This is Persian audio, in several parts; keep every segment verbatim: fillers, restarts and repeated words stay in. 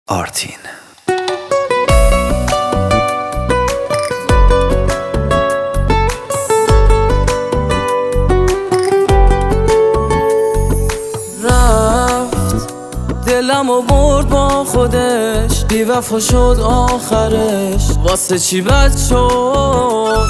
آرتین. رفت دلم و برد با خودش، بی وفا شد آخرش. واسه چی بد شد؟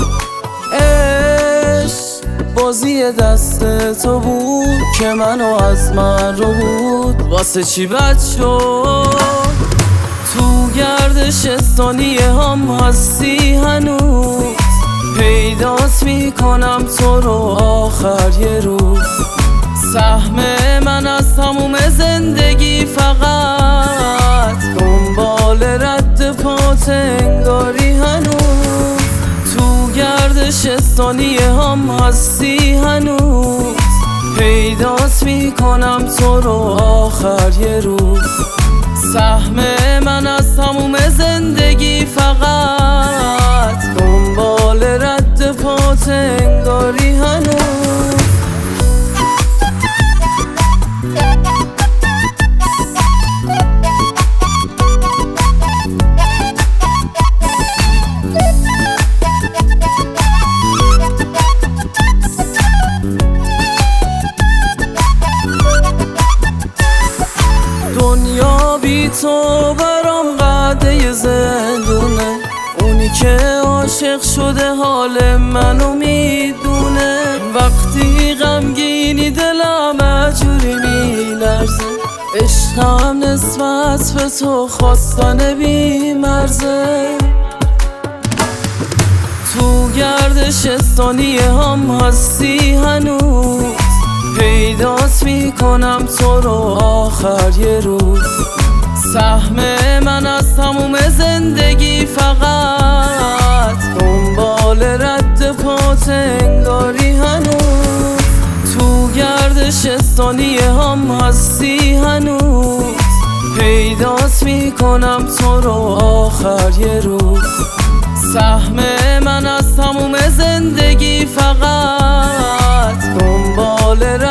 عشق بازی دست تو بود که منو از من رو بود. واسه چی بد شد؟ تو گردش ثانیه هم هستی هنوز، پیدات میکنم تو رو آخر یه روز. سهم من از تموم زندگی فقط دنبال رد پات انگاری هنوز. تو گردش ثانیه هم هستی هنوز، پیدات میکنم تو رو آخر یه روز. سهم من از تموم زندگی فقط دنبال رد پات انگاری هنوز. دنیا بی تو برام قده زندونه، اونی که عاشق شده حال منو میدونه. وقتی غمگینی دلم اجوری میلرزه، عشقم نسبت به تو خواستن بی مرزه. تو گردش ثانیه هم هستی هنوز، پیدات میکنم تو رو آخر یه روز. سهم من از تموم زندگی فقط دنبال رد پات انگاری هنوز. تو گردش ثانیه هم هستی هنوز، پیدات میکنم تو رو آخر یه روز. سهم من از تموم زندگی فقط دنبال